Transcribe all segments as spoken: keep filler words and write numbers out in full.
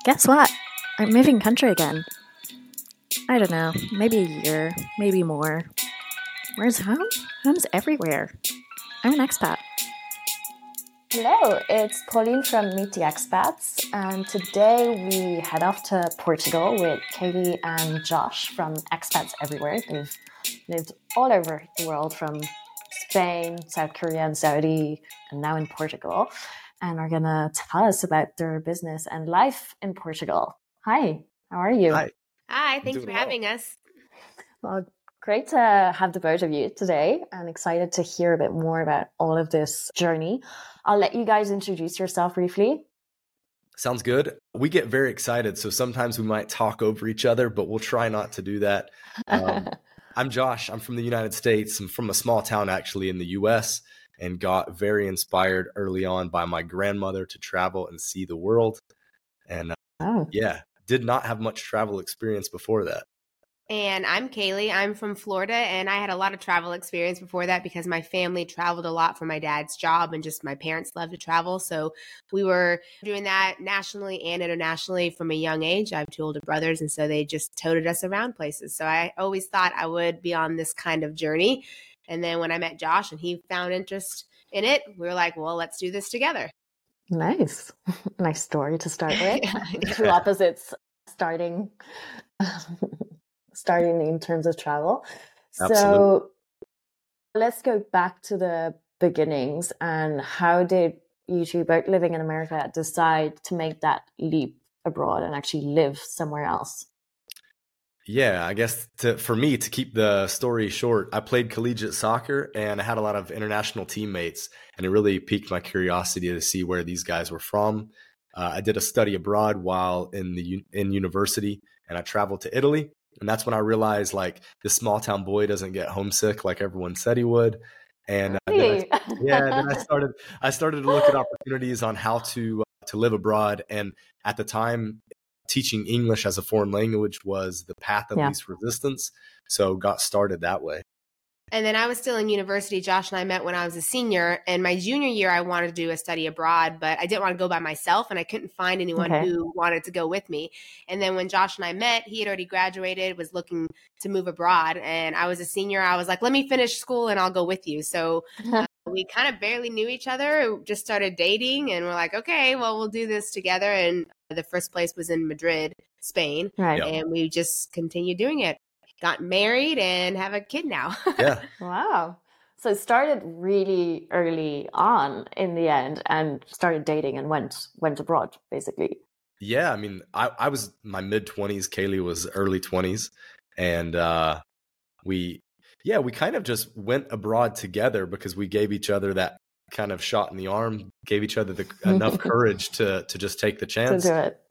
Guess what? I'm moving country again. I don't know, maybe a year, maybe more. Where's home? Home's everywhere. I'm an expat. Hello, it's Pauline from Meet the Expats, and today we head off to Portugal with Katie and Josh from Expats Everywhere. They've lived all over the world, from Spain, South Korea, and Saudi, and now in Portugal, and are gonna tell us about their business and life in Portugal. Hi, how are you? Hi. Hi, thanks for Doing having well. us. Well, great to have the both of you today, and excited to hear a bit more about all of this journey. I'll let you guys introduce yourself briefly. Sounds good. We get very excited, so sometimes we might talk over each other, but we'll try not to do that. Um, I'm Josh. I'm from the United States. I'm from a small town actually in the U S and got very inspired early on by my grandmother to travel and see the world. And uh, Oh, yeah, did not have much travel experience before that. And I'm Kaylee. I'm from Florida, and I had a lot of travel experience before that because my family traveled a lot for my dad's job, and just my parents love to travel. So we were doing that nationally and internationally from a young age. I have two older brothers, and so they just toted us around places. So I always thought I would be on this kind of journey. And then when I met Josh and he found interest in it, we were like, well, let's do this together. nice. Nice story to start with. Yeah. Two opposites starting starting in terms of travel. Absolutely. So let's go back to the beginnings, and how did you two, both living in America, decide to make that leap abroad and actually live somewhere else? Yeah, I guess to, for me, to keep the story short, I played collegiate soccer and I had a lot of international teammates, and it really piqued my curiosity to see where these guys were from. Uh, I did a study abroad while in the in university, and I traveled to Italy. And that's when I realized, like, this small town boy doesn't get homesick like everyone said he would. And uh, then I, Really? yeah, then I started I started to look at opportunities on how to uh, to live abroad. And at the time, teaching English as a foreign language was the path of Yeah. least resistance. So got started that way. And then I was still in university. Josh and I met when I was a senior. And my junior year, I wanted to do a study abroad, but I didn't want to go by myself, and I couldn't find anyone Okay. who wanted to go with me. And then when Josh and I met, he had already graduated, was looking to move abroad. And I was a senior. I was like, let me finish school and I'll go with you. So uh, we kind of barely knew each other, just started dating, and we're like, okay, well, we'll do this together. And the first place was in Madrid, Spain. Right. Yeah. And we just continued doing it. Got married and have a kid now. Yeah. Wow. So it started really early on in the end, and started dating and went went abroad, basically. Yeah, I mean, I, I was my mid twenties. Kaylee was early twenties, and uh, we, yeah, we kind of just went abroad together because we gave each other that kind of shot in the arm, gave each other the enough courage to to just take the To chance. do it.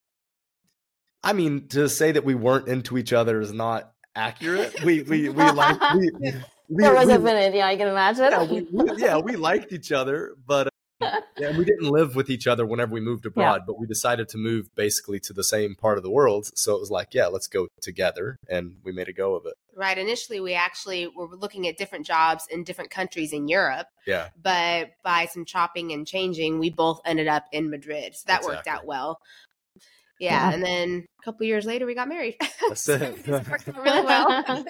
I mean, to say that we weren't into each other is not accurate. We we we like we, we, There was we, a minute, yeah, I can imagine. yeah, we, we, yeah, we liked each other, but uh, yeah, we didn't live with each other whenever we moved abroad, but we decided to move basically to the same part of the world. So it was like, yeah, let's go together. And we made a go of it. Right. Initially, we actually were looking at different jobs in different countries in Europe, Yeah. but by some chopping and changing, we both ended up in Madrid. So that worked Exactly. out well. Yeah. Yeah. And then a couple of years later, we got married. That's So it. it worked out really well.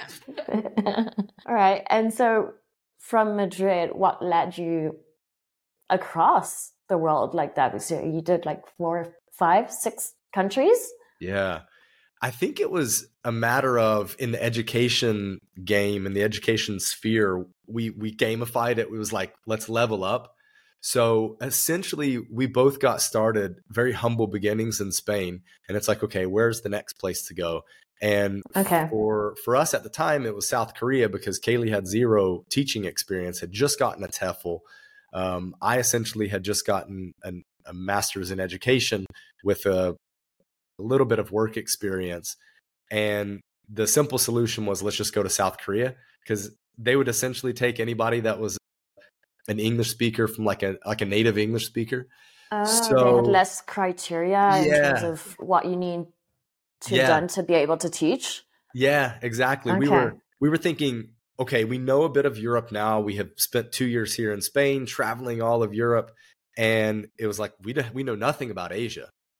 All right. And so from Madrid, what led you across the world like that? So you did like four, five, six countries? Yeah. I think it was a matter of, in the education game, in the education sphere, we we gamified it. It was like, let's level up. So essentially, we both got started very humble beginnings in Spain. And it's like, okay, where's the next place to go? And Okay. for for us at the time, it was South Korea, because Kaylee had zero teaching experience, had just gotten a TEFL. Um, I essentially had just gotten an, a master's in education with a, a little bit of work experience. And the simple solution was, let's just go to South Korea, because they would essentially take anybody that was an English speaker from like a like a native English speaker. Oh, they So had less criteria in terms yeah, of what you need to yeah, done to be able to teach. yeah, exactly. We Okay. were we were thinking, okay, we know a bit of Europe now. We have spent two years here in Spain, traveling all of Europe, and it was like we do, we know nothing about Asia.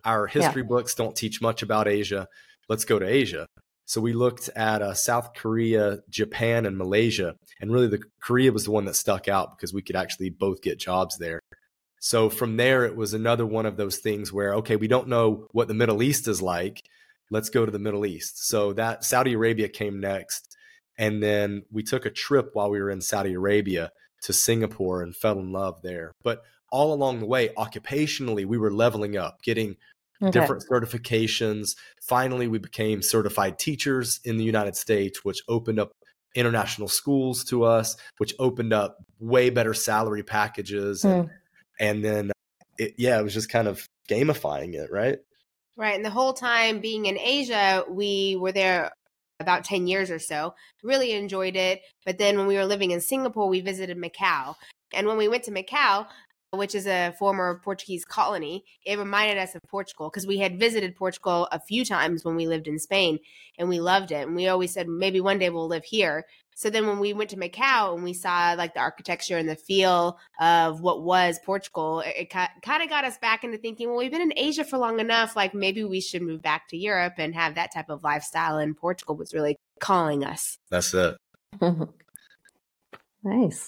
our history yeah. books don't teach much about Asia. Let's go to Asia. So we looked at uh, South Korea, Japan, and Malaysia. And really, the Korea was the one that stuck out because we could actually both get jobs there. So from there, it was another one of those things where, okay, we don't know what the Middle East is like. Let's go to the Middle East. So that Saudi Arabia came next. And then we took a trip while we were in Saudi Arabia to Singapore and fell in love there. But all along the way, occupationally, we were leveling up, getting okay. different certifications. Finally, we became certified teachers in the United States, which opened up international schools to us, which opened up way better salary packages. Mm. And, and then, it, yeah, it was just kind of gamifying it, right? Right. And the whole time being in Asia, we were there about ten years or so, really enjoyed it. But then when we were living in Singapore, we visited Macau. And when we went to Macau, which is a former Portuguese colony, it reminded us of Portugal because we had visited Portugal a few times when we lived in Spain and we loved it. And we always said, maybe one day we'll live here. So then when we went to Macau and we saw like the architecture and the feel of what was Portugal, it, it kind of got us back into thinking, well, we've been in Asia for long enough. Like maybe we should move back to Europe and have that type of lifestyle. And Portugal was really calling us. That's it. Nice.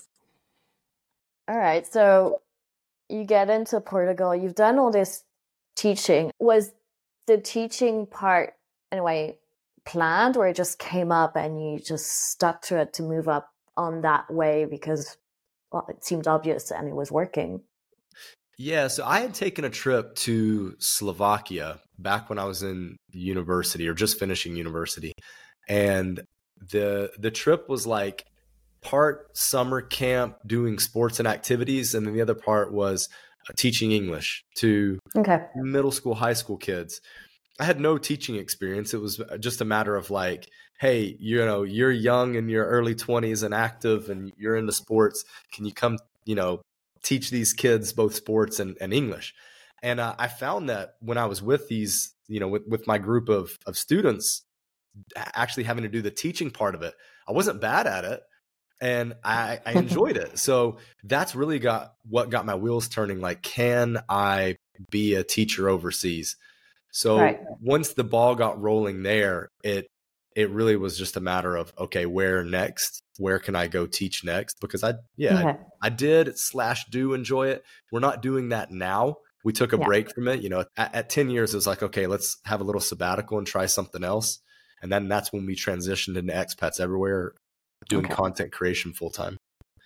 All right. So you get into Portugal, you've done all this teaching. Was the teaching part, in a way, planned, or it just came up and you just stuck to it to move up on that way because, well, it seemed obvious and it was working? Yeah, so I had taken a trip to Slovakia back when I was in university or just finishing university. And the the trip was like part summer camp doing sports and activities, and then the other part was uh, teaching English to okay. middle school, high school kids. I had no teaching experience. It was just a matter of like, hey, you know, you're young in your early twenties and active and you're into sports. Can you come, you know, teach these kids both sports and, and English? And uh, I found that when I was with these, you know, with, with my group of, of students, actually having to do the teaching part of it, I wasn't bad at it. And I, I enjoyed it. So that's really got what got my wheels turning. Like, can I be a teacher overseas? So right. once the ball got rolling there, it it really was just a matter of, okay, where next? Where can I go teach next? Because I, yeah, okay. I, I did slash do enjoy it. We're not doing that now. We took a yeah. break from it. You know, at, at ten years, it was like, okay, let's have a little sabbatical and try something else. And then that's when we transitioned into Expats Everywhere, doing okay. content creation full time.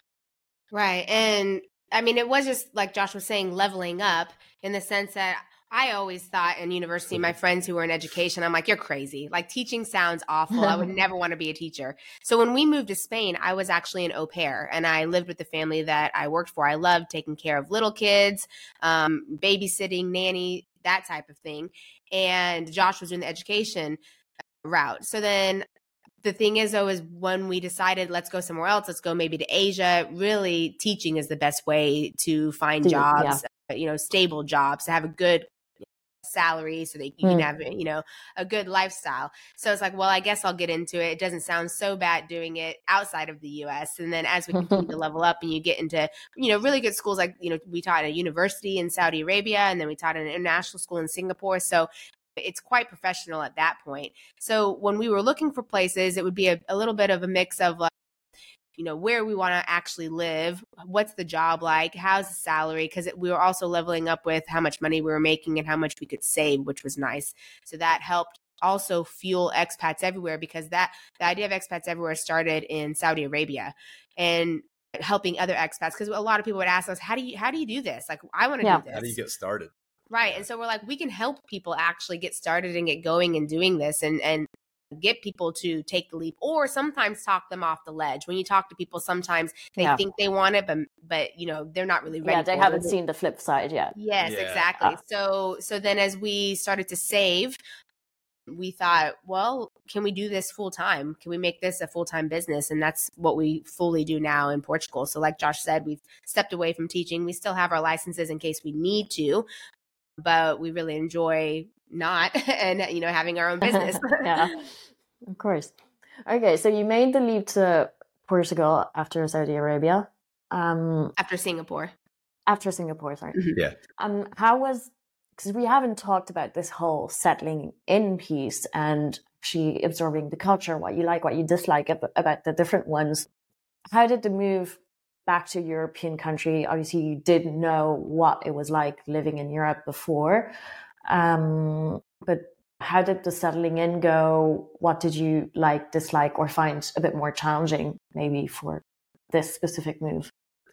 Right. And I mean, it was just like Josh was saying, leveling up in the sense that I always thought in university, my friends who were in education, I'm like, you're crazy. Like teaching sounds awful. I would never want to be a teacher. So when we moved to Spain, I was actually an au pair and I lived with the family that I worked for. I loved taking care of little kids, um, babysitting, nanny, that type of thing. And Josh was doing the education route. So then the thing is, though, is when we decided, let's go somewhere else, let's go maybe to Asia, really teaching is the best way to find Dude, jobs, yeah. you know, stable jobs, to have a good salary so that you mm. can have, you know, a good lifestyle. So it's like, well, I guess I'll get into it. It doesn't sound so bad doing it outside of the U S. And then as we continue to level up and you get into, you know, really good schools, like, you know, we taught at a university in Saudi Arabia, and then we taught at an international school in Singapore. So it's quite professional at that point. So when we were looking for places, it would be a, a little bit of a mix of like, you know, where we want to actually live, what's the job like, how's the salary, because we were also leveling up with how much money we were making and how much we could save, which was nice. So that helped also fuel Expats Everywhere, because that the idea of Expats Everywhere started in Saudi Arabia and helping other expats, because a lot of people would ask us, how do you how do you do this? Like, I want to yeah. do this. How do you get started? Right. And so we're like, we can help people actually get started and get going and doing this and, and get people to take the leap, or sometimes talk them off the ledge. When you talk to people, sometimes they yeah. think they want it, but, but, you know, they're not really ready. Yeah, they for haven't it. seen the flip side yet. Yes, yeah. exactly. Ah. So, so then as we started to save, we thought, well, can we do this full time? Can we make this a full-time business? And that's what we fully do now in Portugal. So like Josh said, we've stepped away from teaching. We still have our licenses in case we need to, but we really enjoy not and, you know, having our own business. Yeah, of course. Okay, so you made the leap to Portugal after Saudi Arabia. Um, after Singapore. After Singapore, sorry. Yeah. Um, how was because we haven't talked about this whole settling in piece and actually absorbing the culture, what you like, what you dislike ab- about the different ones. How did the move back to European country? Obviously, you didn't know what it was like living in Europe before. Um, but how did the settling in go? What did you like, dislike, or find a bit more challenging maybe for this specific move?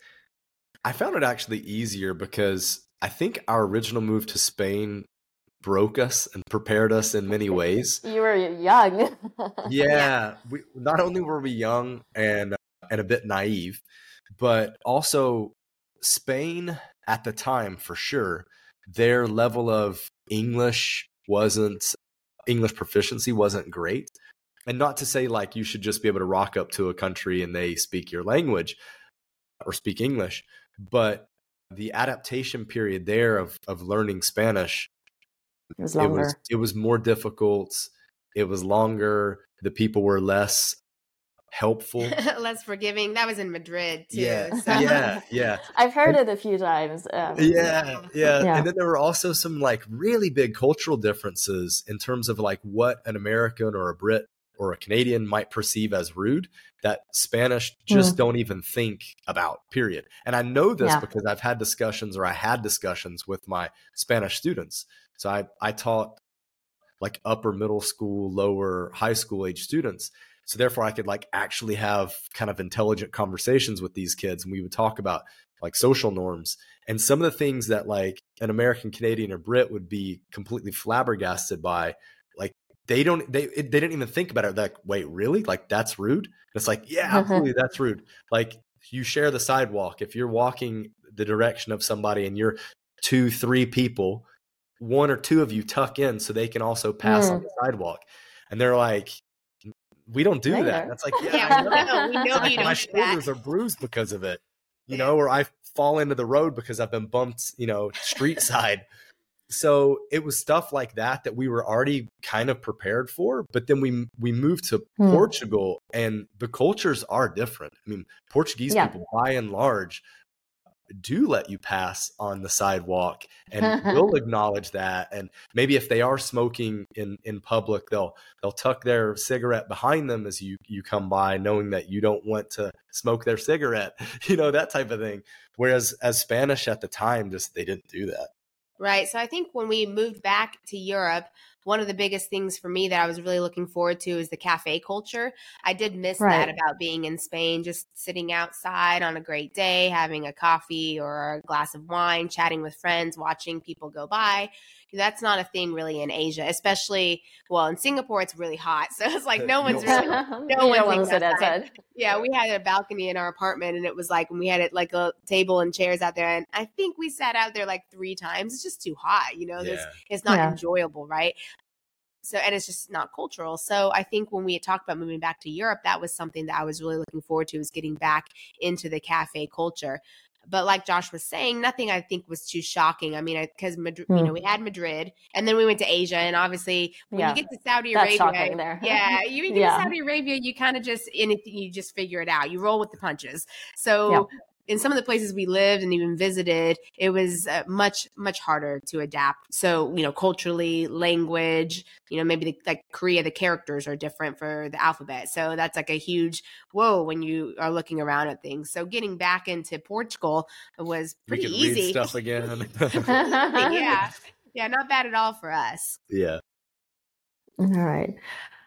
I found it actually easier because I think our original move to Spain broke us and prepared us in many ways. You were young. Yeah, we, not only were we young and and a bit naive, but also Spain at the time, for sure, their level of English wasn't English proficiency wasn't great. And not to say like you should just be able to rock up to a country and they speak your language or speak English, but the adaptation period there of of learning Spanish, It was longer. it was it was more difficult. It was longer. The people were less helpful, less forgiving. That was in Madrid too. Yeah, so. yeah, yeah. I've heard it a few times. Um, yeah, yeah, Yeah. And then there were also some like really big cultural differences in terms of like what an American or a Brit or a Canadian might perceive as rude that Spanish just Mm. don't even think about, period. And I know this Yeah. because I've had discussions or I had discussions with my Spanish students. So I, I taught like upper middle school, lower high school age students. So therefore I could like actually have kind of intelligent conversations with these kids. And we would talk about like social norms and some of the things that like an American, Canadian, or Brit would be completely flabbergasted by. Like they don't, they, they didn't even think about it. They're like, wait, really? Like that's rude? And it's like, yeah, absolutely. That's rude. Like you share the sidewalk. If you're walking the direction of somebody and you're two, three people, one or two of you tuck in so they can also pass Mm. on the sidewalk. And they're like, we don't do There you that. are. That's like, yeah, Yeah, I we know. know, we know Like, you my don't do that. shoulders are bruised because of it, you know, or I fall into the road because I've been bumped, you know, street side. So it was stuff like that that we were already kind of prepared for. But then we we moved to Hmm. Portugal and the cultures are different. I mean, Portuguese Yeah. people by and large do let you pass on the sidewalk and will acknowledge that. And maybe if they are smoking in, in public, they'll they'll tuck their cigarette behind them as you you come by, knowing that you don't want to smoke their cigarette, you know, that type of thing. Whereas as Spanish at the time, just they didn't do that. Right. So I think when we moved back to Europe, one of the biggest things for me that I was really looking forward to is the cafe culture. I did miss Right. that about being in Spain, just sitting outside on a great day, having a coffee or a glass of wine, chatting with friends, watching people go by. That's not a thing really in Asia, especially, well, in Singapore, it's really hot. So it's like no one's You really, no no one one's wants to sit outside. outside. yeah, we had a balcony in our apartment and it was like, when we had it like a table and chairs out there. And I think we sat out there like three times. It's just too hot, you know, there's, it's not Yeah. enjoyable, right? So, and it's just not cultural. So I think when we had talked about moving back to Europe, that was something that I was really looking forward to, is getting back into the cafe culture. But like Josh was saying, nothing I think was too shocking. I mean, because Madrid, you Hmm. know, we had Madrid, and then we went to Asia, and obviously when Yeah. you get to Saudi That's Arabia, shocking there. yeah, you get Yeah. to Saudi Arabia, you kind of just anything, you just figure it out. You roll with the punches. So. Yeah. In some of the places we lived and even visited, it was uh, much, much harder to adapt. So, you know, culturally, language, you know, maybe the, like Korea, the characters are different for the alphabet. So that's like a huge whoa when you are looking around at things. So getting back into Portugal was We pretty could easy. read stuff again. yeah. Yeah. Not bad at all for us. Yeah. All right.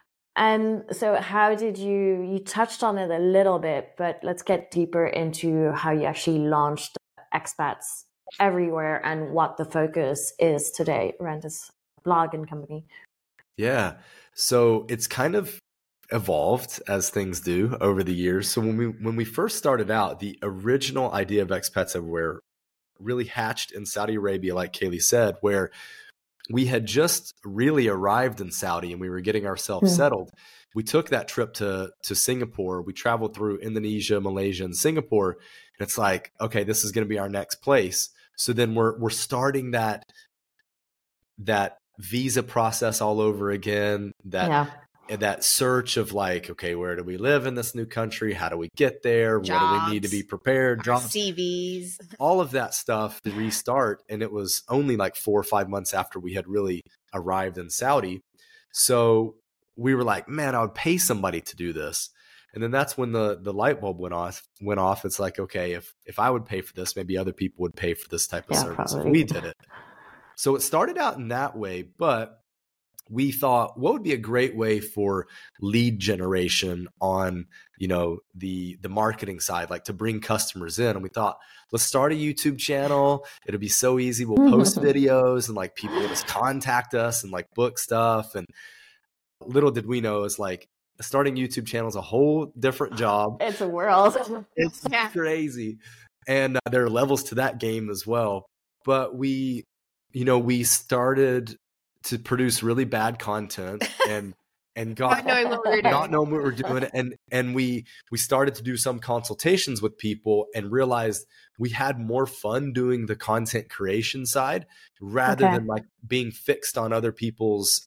And so how did you, you touched on it a little bit, but let's get deeper into how you actually launched Expats Everywhere and what the focus is today around this blog and company. Yeah. So it's kind of evolved as things do over the years. So when we when we first started out, the original idea of Expats Everywhere really hatched in Saudi Arabia, like Kaylee said, where we had just really arrived in Saudi and we were getting ourselves Hmm. settled. We took that trip to to Singapore. We traveled through Indonesia, Malaysia, and Singapore. And it's like, okay, this is going to be our next place. So then we're we're starting that that visa process all over again. That Yeah. that search of like, okay, where do we live in this new country? How do we get there? Jobs, what do we need to be prepared? Jobs, C Vs, all of that stuff to restart. And it was only like four or five months after we had really arrived in Saudi. So we were like, man, I would pay somebody to do this. And then that's when the the light bulb went off. Went off. It's like, okay, if if I would pay for this, maybe other people would pay for this type of Yeah, service probably. if we did it. So it started out in that way, but we thought, what would be a great way for lead generation on, you know, the the marketing side, like to bring customers in? And we thought, let's start a YouTube channel. It'll be so easy. We'll post videos and like people will just contact us and like book stuff. And little did we know, is like starting a YouTube channel is a whole different job. It's a world. It's Yeah. crazy. And uh, there are levels to that game as well. But we, you know, we started to produce really bad content and and got not knowing what we were doing. not knowing what we're doing. And and we we started to do some consultations with people and realized we had more fun doing the content creation side rather Okay. than like being fixed on other people's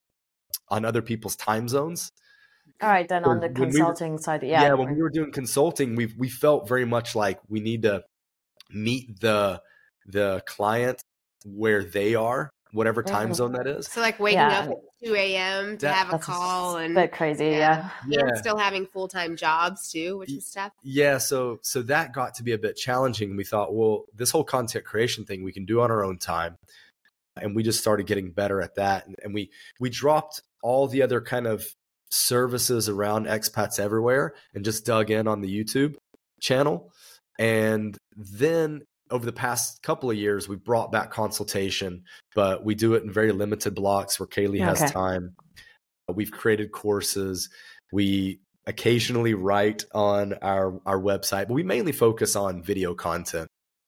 on other people's time zones. All right, then on the When we were- consulting side, yeah. Yeah, when we were doing consulting, we we felt very much like we need to meet the the client where they are, whatever time Mhm. zone that is. So like waking Yeah. up at two a.m. to That- have a That's call a and, bit crazy, yeah. and Yeah. still having full-time jobs too, which is tough. Yeah, so so that got to be a bit challenging. And we thought, well, this whole content creation thing we can do on our own time. And we just started getting better at that. And, and we we dropped all the other kind of services around expats everywhere and just dug in on the YouTube channel. And then over the past couple of years, we've brought back consultation, but we do it in very limited blocks where Kaylee has Okay. time. We've created courses. We occasionally write on our, our website, but we mainly focus on video content.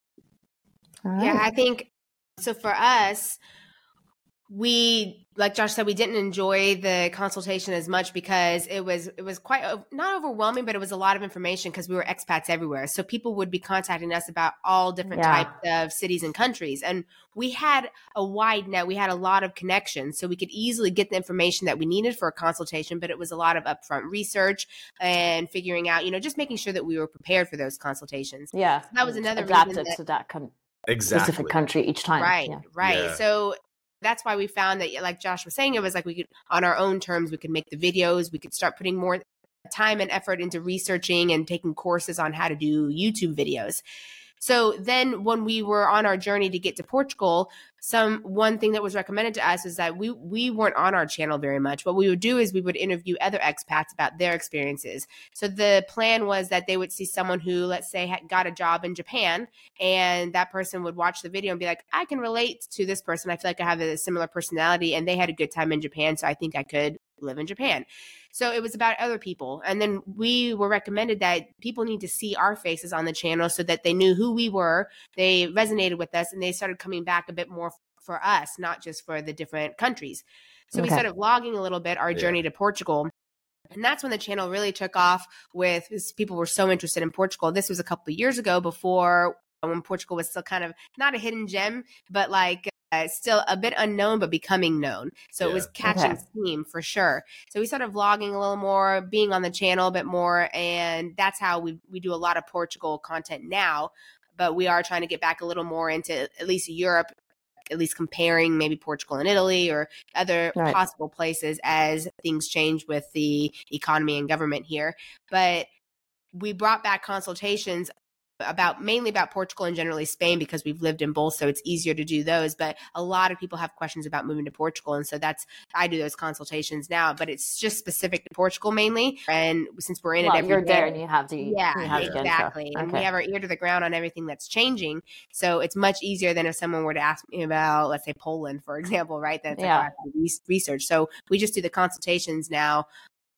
All Yeah, right. I think so for us, we, like Josh said, we didn't enjoy the consultation as much because it was it was quite o- not overwhelming, but it was a lot of information because we were expats everywhere. So people would be contacting us about all different Yeah. types of cities and countries, and we had a wide net. We had a lot of connections, so we could easily get the information that we needed for a consultation. But it was a lot of upfront research and figuring out, you know, just making sure that we were prepared for those consultations. Yeah. that was another reason adapted that- to that con- Exactly. specific country each time. Right, Yeah. right. Yeah. So that's why we found that, like Josh was saying, it was like we could, on our own terms, we could make the videos, we could start putting more time and effort into researching and taking courses on how to do YouTube videos. So then when we were on our journey to get to Portugal, some one thing that was recommended to us is that we we weren't on our channel very much. What we would do is we would interview other expats about their experiences. So the plan was that they would see someone who, let's say, had got a job in Japan, and that person would watch the video and be like, I can relate to this person. I feel like I have a similar personality, and they had a good time in Japan, so I think I could live in Japan. So it was about other people. And then we were recommended that people need to see our faces on the channel so that they knew who we were. They resonated with us and they started coming back a bit more for us, not just for the different countries. So we Okay. started vlogging a little bit, our Yeah. journey to Portugal. And that's when the channel really took off with because people were so interested in Portugal. This was a couple of years ago before when Portugal was still kind of not a hidden gem, but like uh, still a bit unknown, but becoming known. So it was Yeah. catching Okay. steam for sure. So we started vlogging a little more, being on the channel a bit more. And that's how we, we do a lot of Portugal content now. But we are trying to get back a little more into at least Europe, at least comparing maybe Portugal and Italy or other Right. possible places as things change with the economy and government here. But we brought back consultations about mainly about Portugal and generally Spain because we've lived in both, so it's easier to do those. But a lot of people have questions about moving to Portugal, and so that's I do those consultations now. But it's just specific to Portugal mainly, and since we're in Well, it every you're day, there and you have the yeah, you have the info. exactly. And we Okay. have our ear to the ground on everything that's changing. So it's much easier than if someone were to ask me about, let's say, Poland, for example, right? That's like, Yeah. I have to re- research. So we just do the consultations now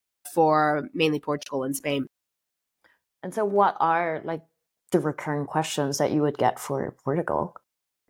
for mainly Portugal and Spain. And so what are like the recurring questions that you would get for Portugal?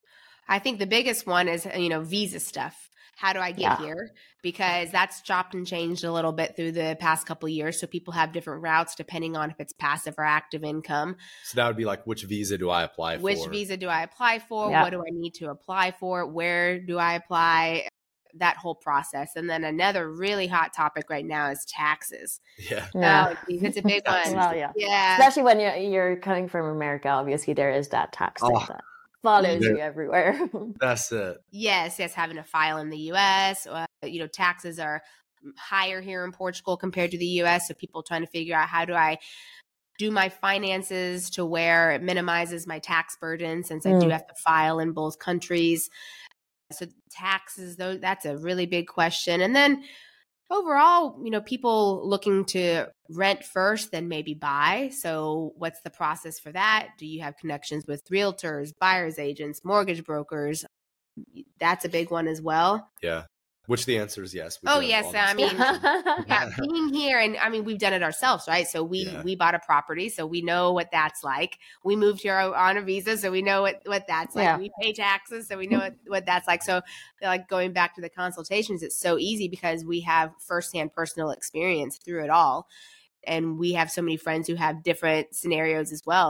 I think the biggest one is, you know, visa stuff. How do I get Yeah. here? Because that's chopped and changed a little bit through the past couple of years. So people have different routes depending on if it's passive or active income. So that would be like, which visa do I apply for? Which visa do I apply for? Yeah. What do I need to apply for? Where do I apply? that whole process. And then another really hot topic right now is taxes. Yeah. Yeah. Oh, geez, it's a big one. Well, yeah. Yeah. Especially when you're, you're coming from America, obviously there is that tax thing Oh. that follows Yeah. you everywhere. That's it. Yes, yes, having to file in the U S. Uh, you know, taxes are higher here in Portugal compared to the U S. So people trying to figure out, how do I do my finances to where it minimizes my tax burden, since I do Mm. have to file in both countries. So taxes, though, that's a really big question. And then overall, you know, people looking to rent first, then maybe buy. So what's the process for that? Do you have connections with realtors, buyer's agents, mortgage brokers? That's a big one as well. Yeah. Which the answer is yes. we Oh, do have yes, all I this mean, information. Yeah, being here, and I mean, we've done it ourselves, right? So we Yeah. we bought a property, so we know what that's like. We moved here on a visa, so we know what what that's like. Yeah. We pay taxes, so we know what, what that's like. So, like, going back to the consultations, it's so easy because we have firsthand personal experience through it all, and we have so many friends who have different scenarios as well.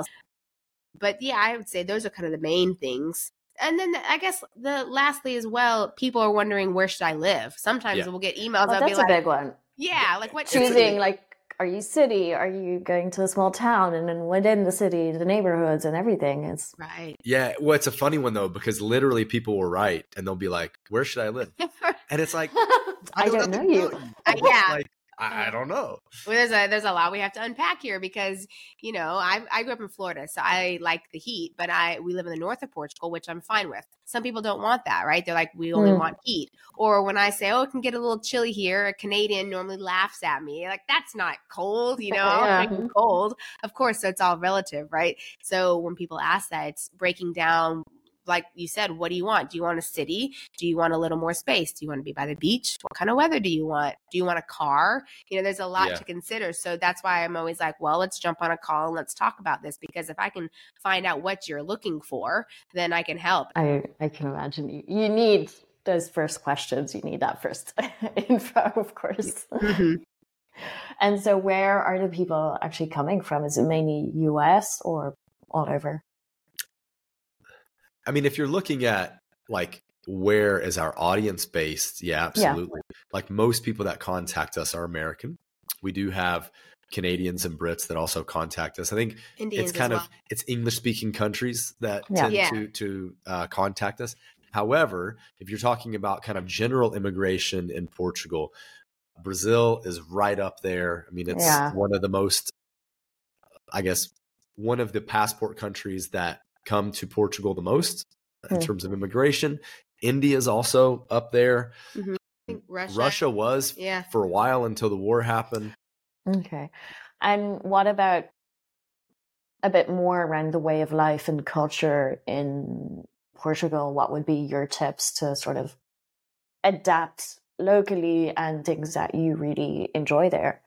But yeah, I would say those are kind of the main things. And then I guess the lastly as well, people are wondering, where should I live? Sometimes Yeah. we'll get emails. Well, I'll be that's a like, big one. yeah, like what Choosing, like, are you city? Are you going to a small town? And then within the city, the neighborhoods and everything. It's right. Yeah. Well, it's a funny one though, because literally people will write and they'll be like, where should I live? And it's like, I don't know nothing you. about Uh, yeah. Like, I, I don't know. Well, there's a there's a lot we have to unpack here because, you know, I I grew up in Florida, so I like the heat, but I we live in the north of Portugal, which I'm fine with. Some people don't want that, right? They're like, we only Mm. want heat. Or when I say, oh, it can get a little chilly here, a Canadian normally laughs at me. Like, that's not cold, you know, Yeah. I'll drink it cold. Of course, so it's all relative, right? So when people ask that, it's breaking down, like you said, what do you want? Do you want a city? Do you want a little more space? Do you want to be by the beach? What kind of weather do you want? Do you want a car? You know, there's a lot Yeah. to consider. So that's why I'm always like, well, let's jump on a call and let's talk about this, because if I can find out what you're looking for, then I can help. I, I can imagine you, you need those first questions. You need that first info, of course. Mhm. And so where are the people actually coming from? Is it mainly U S or all over? I mean, if you're looking at like, where is our audience based? Yeah, absolutely. Like most people that contact us are American. We do have Canadians and Brits that also contact us. I think Indians it's kind as of, well. it's English speaking countries that Yeah. tend Yeah. to, to uh, contact us. However, if you're talking about kind of general immigration in Portugal, Brazil is right up there. I mean, it's Yeah. one of the most, I guess, one of the passport countries that come to Portugal the most in Hmm. terms of immigration. India is also up there. I think Russia. Russia was Yeah. for a while until the war happened. Okay. And what about a bit more around the way of life and culture in Portugal? What would be your tips to sort of adapt locally and things that you really enjoy there?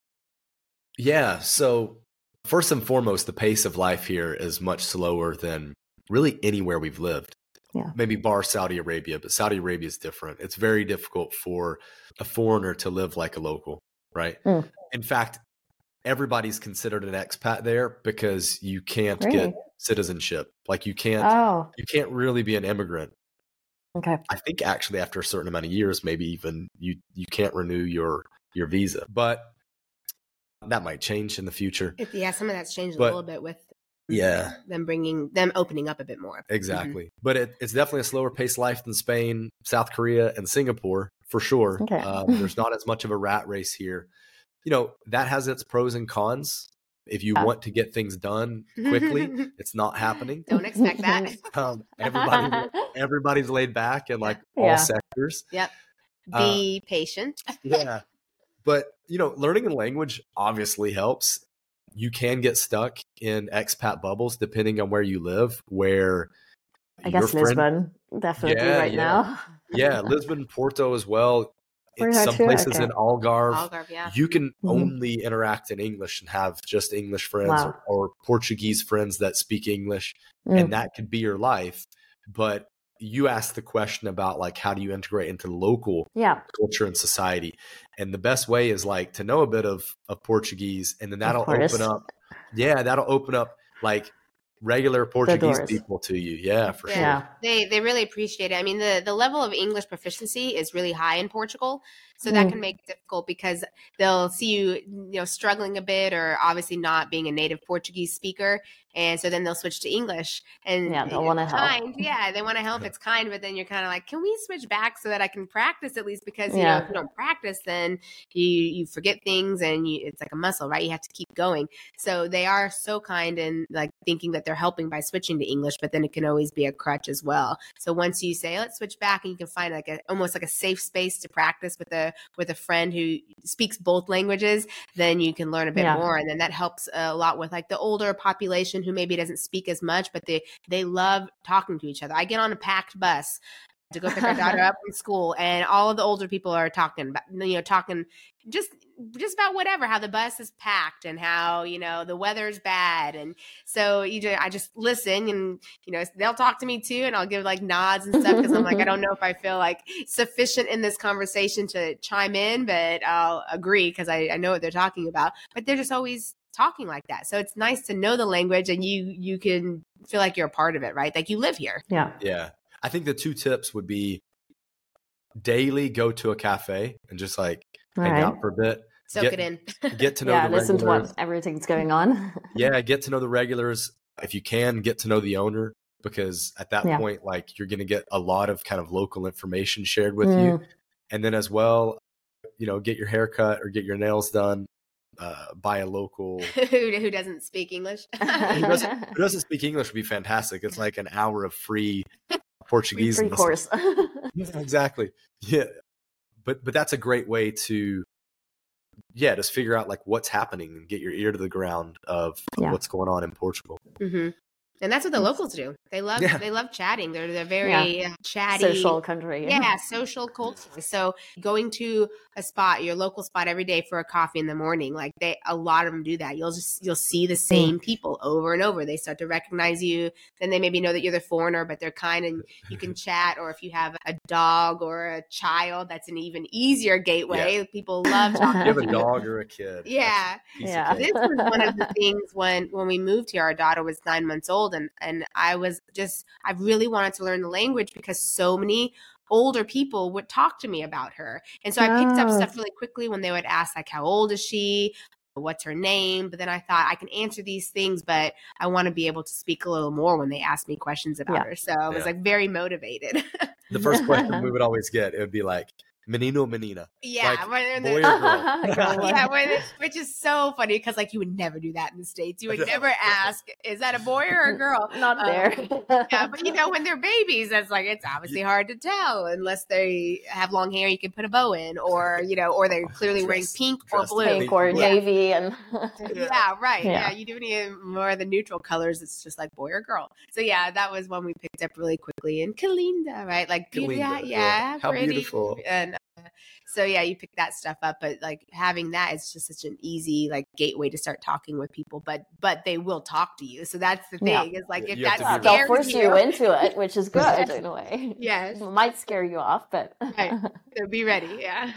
Yeah. So first and foremost, the pace of life here is much slower than really anywhere we've lived. Yeah. Maybe bar Saudi Arabia, but Saudi Arabia is different. It's very difficult for a foreigner to live like a local, right? Mm. In fact, everybody's considered an expat there because you can't Really? get citizenship. Like you can't, Oh, you can't really be an immigrant. okay. I think actually after a certain amount of years, maybe even you you can't renew your your visa. But that might change in the future. It- yeah, some of that's changed a But- little bit with Yeah, them bringing, them opening up a bit more. exactly. But it, it's definitely a slower paced life than Spain, South Korea, and Singapore for sure. Okay. Um, there's not as much of a rat race here. You know, that has its pros and cons. If you Yeah. want to get things done quickly, it's not happening. Don't expect that. Um, everybody, everybody's laid back in like all Yeah. sectors. Yep. Uh, Be patient. Yeah. But, you know, learning a language obviously helps. You can get stuck in expat bubbles depending on where you live, where I your guess friend- Lisbon, definitely Yeah, right yeah. now. Yeah, Lisbon, Porto as well. In Porto some too? places Okay. in Algarve, Algarve, yeah. you can Mhm. only interact in English and have just English friends Wow. or, or Portuguese friends that speak English, Mm. and that could be your life. But you asked the question about like, how do you integrate into local Yeah. culture and society? And the best way is like to know a bit of, of Portuguese, and then that'll course. open up. Yeah, that'll open up like regular Portuguese doors. people to you. Yeah, for Yeah. sure. Yeah. They they really appreciate it. I mean, the the level of English proficiency is really high in Portugal, so that Mm. can make it difficult because they'll see you, you know, struggling a bit, or obviously not being a native Portuguese speaker, and so then they'll switch to English. And Yeah, they'll it's wanna help. kind, yeah, they want to help. It's kind, but then you're kind of like, can we switch back so that I can practice at least? Because you Yeah. know, if you don't practice, then you you forget things, and you, it's like a muscle, right? You have to keep going. So they are so kind and like thinking that they're helping by switching to English, but then it can always be a crutch as well. So once you say, let's switch back, and you can find like a almost like a safe space to practice with a with a friend who speaks both languages, then you can learn a bit Yeah. more. And then that helps a lot with like the older population who maybe doesn't speak as much, but they they love talking to each other. I get on a packed bus to go pick our daughter up from school, and all of the older people are talking about, you know, talking just just about whatever, how the bus is packed and how, you know, the weather's bad. And so you just, I just listen, and, you know, they'll talk to me too, and I'll give like nods and stuff because I'm like, I don't know if I feel like sufficient in this conversation to chime in, but I'll agree because I, I know what they're talking about. But they're just always talking like that. So it's nice to know the language, and you you can feel like you're a part of it, right? Like you live here. Yeah. Yeah. I think the two tips would be daily go to a cafe and just like All hang right. out for a bit. Soak Get- it in. Get to know Yeah, the listen to regulars. what everything's going on. Yeah, get to know the regulars. If you can, get to know the owner, because at that Yeah. point, like you're going to get a lot of kind of local information shared with Mm. you. And then as well, you know, get your hair cut or get your nails done uh, by a local who, who doesn't speak English? who doesn't, who doesn't speak English would be fantastic. It's like an hour of free Portuguese. Free lessons. course. Yeah, exactly. Yeah. But but that's a great way to yeah, just figure out like what's happening and get your ear to the ground of Yeah. what's going on in Portugal. hmm And that's what the Yes. locals do. They love Yeah. they love chatting. They're they're very uh chatty. Social country. Yeah, social culture. So going to a spot, your local spot every day for a coffee in the morning, like they, a lot of them do that. You'll just, you'll see the same people over and over. They start to recognize you. Then they maybe know that you're the foreigner, but they're kind, and you can chat. Or if you have a dog or a child, that's an even easier gateway. People love talking You have to a you. dog or a kid. Yeah. That's a piece of Yeah. cake. This was one of the things when when we moved here. Our daughter was nine months old, and and I was just I really wanted to learn the language because so many older people would talk to me about her, and so I picked up Oh. stuff really quickly when they would ask like, how old is she, what's her name. But then I thought, I can answer these things, but I want to be able to speak a little more when they ask me questions about Yeah. her. So I was Yeah. like very motivated. The first question we would always get, it would be like, menino, menina. Yeah, Like, when they're in boy the- or girl? Girl. yeah, when it- which is so funny because like you would never do that in the States. You would never ask, is that a boy or a girl? Not Um, there. yeah, but you know, when they're babies, that's like it's obviously hard to tell unless they have long hair. You can put a bow in, or you know, or they're clearly wearing Dress- pink or dress blue. Pink or Yeah. navy and Yeah, right. Yeah. Yeah. you do need more of the neutral colors. It's just like boy or girl. So yeah, that was one we picked up really quickly. And Kalinda, right? Like beauty, yeah, Kalinda, yeah, yeah. How pretty. beautiful. And uh, so yeah, you pick that stuff up. But like having that is just such an easy like gateway to start talking with people. But but they will talk to you. So that's the Yeah. thing. Is like if You have that to be they'll scares force you into it, which is good Yes. in a way. Yes. It might scare you off, but Right. So be ready. Yeah.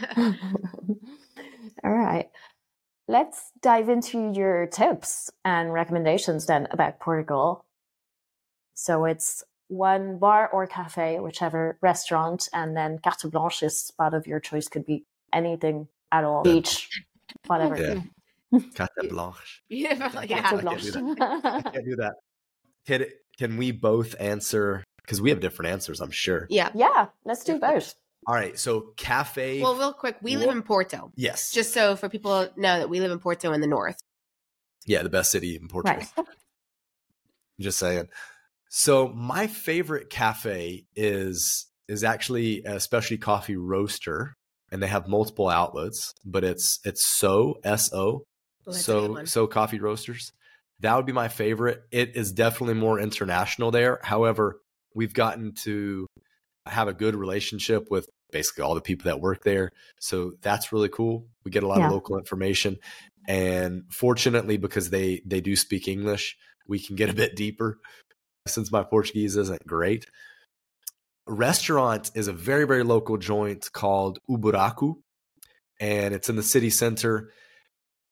All right. Let's dive into your tips and recommendations then about Portugal. So it's one bar or cafe, whichever restaurant, and then carte blanche is spot of your choice. Could be anything at all. Beach, whatever. Yeah. Carte blanche. Beautiful. Carte Yeah. I can't blanche. do I can't do that. Can, can we both answer? Because we have different answers, I'm sure. Yeah. Yeah, let's do both. All right. So cafe. Well, real quick, we live in Porto. yes. Just so for people know that we live in Porto in the north. yeah, the best city in Portugal. Right. Just saying. So my favorite cafe is is actually a specialty coffee roaster, and they have multiple outlets, but it's it's So S O Oh, that's a good So one. So Coffee Roasters. That would be my favorite. It is definitely more international there. However, we've gotten to have a good relationship with basically all the people that work there. So that's really cool. We get a lot Yeah. of local information. And fortunately, because they they do speak English, we can get a bit deeper since my Portuguese isn't great. Restaurant is a very, very local joint called O Buraco, and it's in the city center.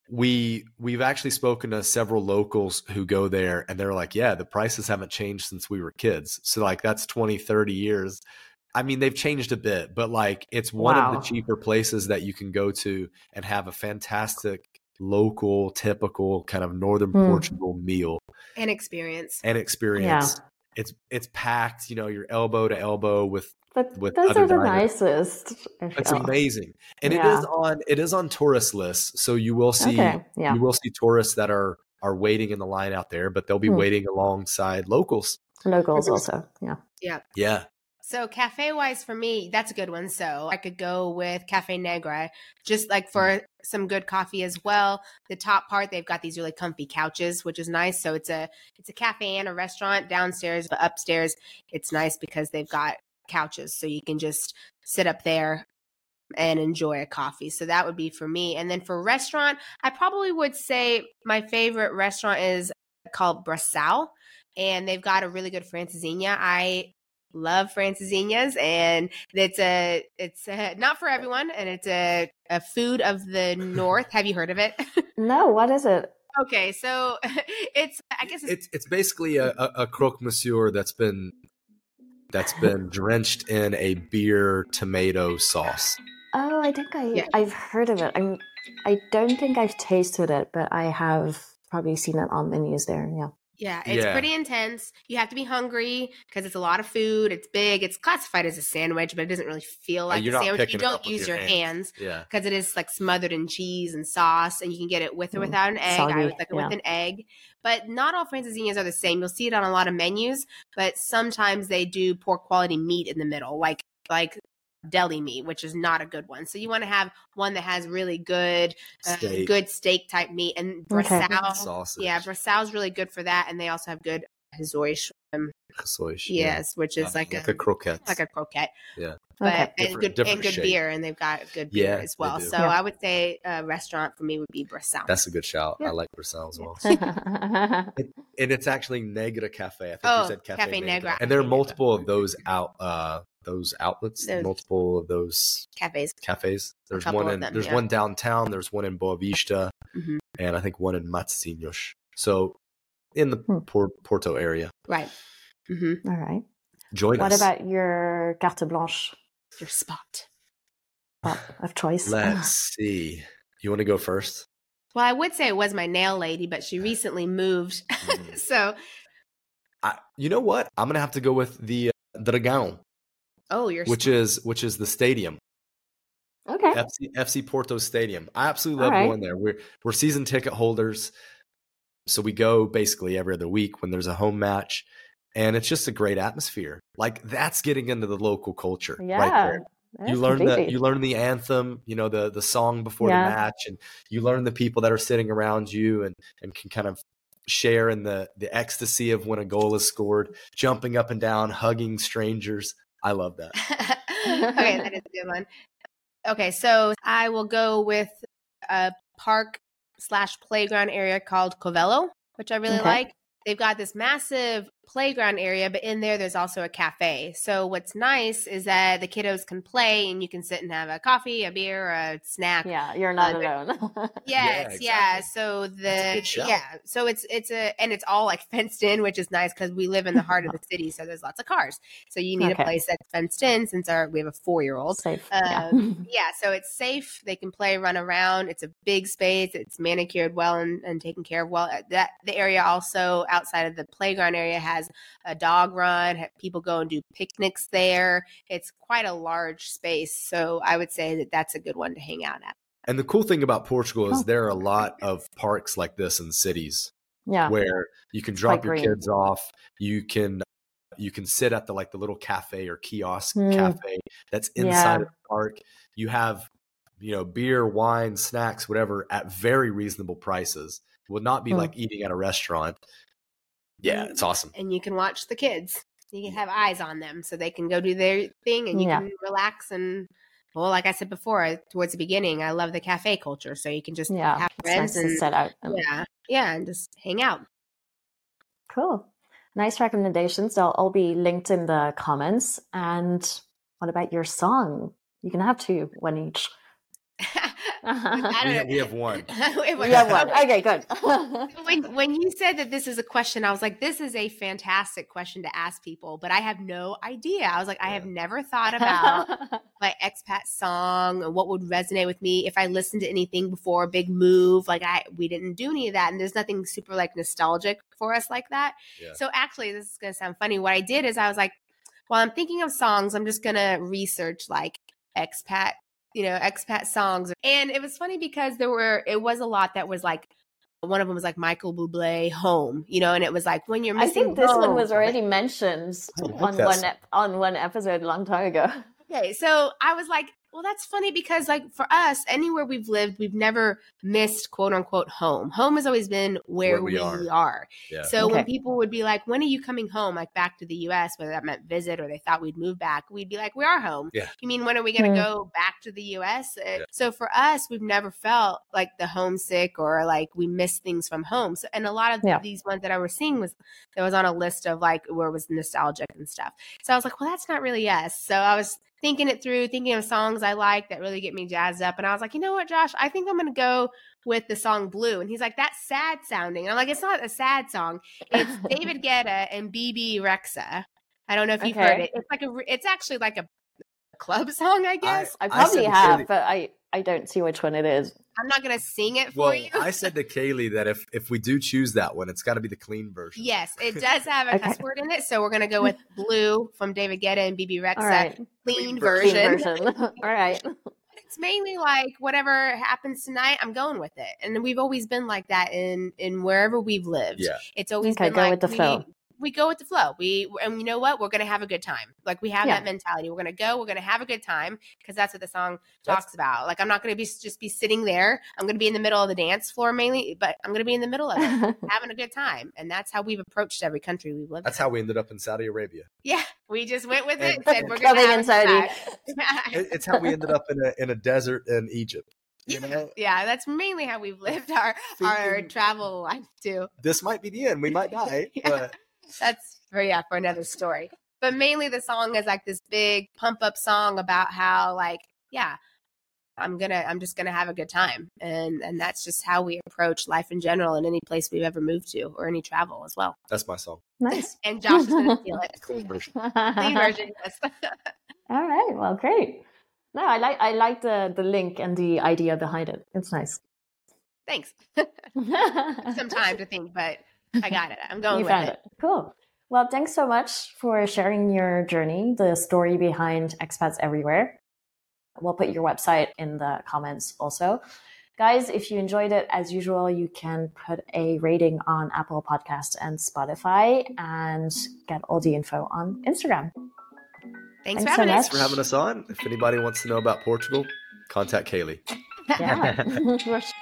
we we've actually spoken to several locals who go there, and they're like, yeah, the prices haven't changed since we were kids. So like that's twenty, thirty years. I mean, they've changed a bit, but like it's one Wow. of the cheaper places that you can go to and have a fantastic local, typical kind of northern Hmm. Portugal meal And experience. and experience. Yeah. It's it's packed, you know, you're elbow to elbow with But with those other are the diners. nicest. I It's feel. amazing, and it Yeah. is on it is on tourist lists. So you will see Okay. Yeah. you will see tourists that are are waiting in the line out there, but they'll be Hmm. waiting alongside locals. Locals also. Yeah. Yeah. Yeah, So cafe wise for me, that's a good one. So I could go with Cafe Negra, just like for some good coffee as well. The top part, they've got these really comfy couches, which is nice. So it's a it's a cafe and a restaurant downstairs, but upstairs it's nice because they've got couches, so you can just sit up there and enjoy a coffee. So that would be for me. And then for restaurant, I probably would say my favorite restaurant is called Braçal, and they've got a really good francesinha. I love francesinhas, and it's a it's a, not for everyone, and it's a, a food of the north. Have you heard of it? No, what is it? Okay, so it's I guess it's, it's it's basically a, a, a croque monsieur that's been that's been drenched in a beer tomato sauce. Oh, I think I Yeah. I've heard of it. I'm I don't think I've tasted it, but I have probably seen it on menus there. Yeah. yeah, it's Yeah. pretty intense. You have to be hungry because it's a lot of food. It's big. It's classified as a sandwich, but it doesn't really feel like you're a not sandwich. You picking it up don't with use your your hands. hands. Yeah, Because it is like smothered in cheese and sauce, and you can get it with or Mm, without an egg. I soggy, always like it yeah. with an egg. But not all francesinhas are the same. You'll see it on a lot of menus, but sometimes they do poor quality meat in the middle, like like deli meat, which is not a good one. So you want to have one that has really good, uh, Steak. good steak type meat. And Okay. Braçal, sausage. yeah, Braçal's really good for that, and they also have good Hazoish, um, Sausage, yeah. yes, which is Uh, like, like a, a croquette. like a croquette. Yeah. But Okay. and Different- good different and good shape. beer, and they've got good beer Yeah, as they well. do. So Yeah. I would say a restaurant for me would be Braçal. That's a good shout. Yeah. I like Braçal as well. yeah. And it's actually Negra Cafe. I think Oh, you said Cafe, Cafe Negra. Negra. And there are Cafe Negra. multiple of those out uh those outlets, Those- multiple of those Cafes. cafes. There's couple one of in them, there's yeah. one downtown, there's one in Boa Vista, Mhm. and I think one in Matosinhos. So in the Hmm. Por- Porto area. Right. hmm All right. Join What us. about your carte blanche Your spot. spot of choice? Let's see. You want to go first? Well, I would say it was my nail lady, but she recently moved. Mm. so, I, you know what? I'm gonna have to go with the uh, Dragão, oh, you're which is which is the stadium. Okay. F C, F C Porto Stadium. I absolutely love All right. going there. We're we're season ticket holders, so we go basically every other week when there's a home match, and it's just a great atmosphere. Like that's getting into the local culture right Yeah. there. Yes, You learn the completely. you learn the anthem, you know, the the song before Yeah. the match, and you learn the people that are sitting around you, and and can kind of share in the the ecstasy of when a goal is scored, jumping up and down, hugging strangers. I love that. okay, that is a good one. Okay, so I will go with a park slash playground area called Covello, which I really Okay. like. They've got this massive playground area, but in there, there's also a cafe. So what's nice is that the kiddos can play, and you can sit and have a coffee, a beer, a snack. Yeah, you're not Uh, alone. Yes, Yeah, yeah. exactly. So That's a the good shout. yeah, so it's it's a and it's all like fenced in, which is nice because we live in the heart of the city, so there's lots of cars. So you need Okay. a place that's fenced in. Since our we have a four year old, Safe. um, yeah, so it's safe. They can play, run around. It's a big space. It's manicured well and, and taken care of well. Uh, That the area also outside of the playground area has a dog run. ha- People go and do picnics there. It's quite a large space, so I would say that that's a good one to hang out at. And the cool thing about Portugal is Oh. there are a lot of parks like this in cities yeah. where you can drop quite your green. kids off. You can you can sit at the like the little cafe or kiosk Mm. cafe that's inside Yeah. of the park. You have you know beer, wine, snacks, whatever at very reasonable prices. It will not be Mm. like eating at a restaurant. Yeah, it's awesome. And you can watch the kids. You can have eyes on them so they can go do their thing, and you Yeah. can relax. And well, like I said before, I- towards the beginning, I love the cafe culture. So you can just Yeah. have It's nice friends to and set out. and- yeah, yeah, and just hang out. Cool. Nice recommendations. They'll all be linked in the comments. And what about your song? You can have two, one each. I We, don't we have one. know. We have one. Okay, good. when when you said that this is a question, I was like, this is a fantastic question to ask people, but I have no idea. I was like, I have never thought about my expat song and what would resonate with me if I listened to anything before a big move. Like I we didn't do any of that, and there's nothing super like nostalgic for us like that. Yeah. So actually, this is gonna sound funny. What I did is I was like, while I'm thinking of songs, I'm just gonna research like expat, you know, expat songs. And it was funny because there were, it was a lot that was like, one of them was like Michael Bublé, Home, you know, and it was like when you're I missing think this home. one was already mentioned I like on that one song. ep- on one episode a long time ago. Okay, so I was like, well, that's funny because like for us, anywhere we've lived, we've never missed quote unquote home. Home has always been where, Where we we, are. are. Yeah. So when Okay. people would be like, when are you coming home? Like back to the U S, whether that meant visit or they thought we'd move back, we'd be like, we are home. Yeah. You mean, when are we going to Hmm. go back to the U S? Uh, Yeah. So for us, we've never felt like the homesick or like we miss things from home. So, and a lot of Yeah. these ones that I was seeing was, that was on a list of like where it was nostalgic and stuff. So I was like, well, that's not really us. So I was thinking it through, thinking of songs I like that really get me jazzed up. And I was like, you know what, Josh, I think I'm going to go with the song Blue. And he's like, that's sad sounding. And I'm like, it's not a sad song. It's David Guetta and B B Rexa. I don't know if you've Okay. heard it. It's like a, it's actually like a club song, I guess. I I probably said to have, Kaylee- but I, I don't see which one it is. I'm not going to sing it for Well, you. I said to Kaylee that if if we do choose that one, it's got to be the clean version. Yes, it does have a Okay. cuss word in it. So we're going to go with Blue from David Guetta and B B Rexa. All right. Clean, Clean Clean version. version. All right. It's mainly like whatever happens tonight, I'm going with it. And we've always been like that in in wherever we've lived. Yeah. It's always Okay, been go like with the we, flow. we go with the flow. We and you know what? We're gonna have a good time. Like we have Yeah. that mentality. We're gonna go. We're gonna have a good time because that's what the song That's- talks about. Like I'm not gonna be just be sitting there. I'm gonna be in the middle of the dance floor mainly, but I'm gonna be in the middle of it, having a good time. And that's how we've approached every country we've lived. That's in. how we ended up in Saudi Arabia. Yeah, we just went with it And- and said we're Clubbing gonna have in a Saudi. good time. It- It's how we ended up in a in a desert in Egypt. You know, Yeah, that's mainly how we've lived our our Thinking- travel life too. this might be the end. We might die, Yeah. but That's for yeah for another story. But mainly the song is like this big pump up song about how like yeah, I'm gonna I'm just gonna have a good time, and and that's just how we approach life in general in any place we've ever moved to or any travel as well. that's my song. Nice. And Josh is gonna feel it. Clean version. Clean version, yes. All right. Well, great. No, I like I like the the link and the idea behind it. It's nice. Thanks. Some time to think, but I got it. I'm going You with found it. it. Cool. Well, thanks so much for sharing your journey, the story behind Expats Everywhere. We'll put your website in the comments also. Guys, if you enjoyed it, as usual, you can put a rating on Apple Podcasts and Spotify and get all the info on Instagram. Thanks, Thanks for so having us. much. For having us on. If anybody wants to know about Portugal, contact Kaylee. Yeah.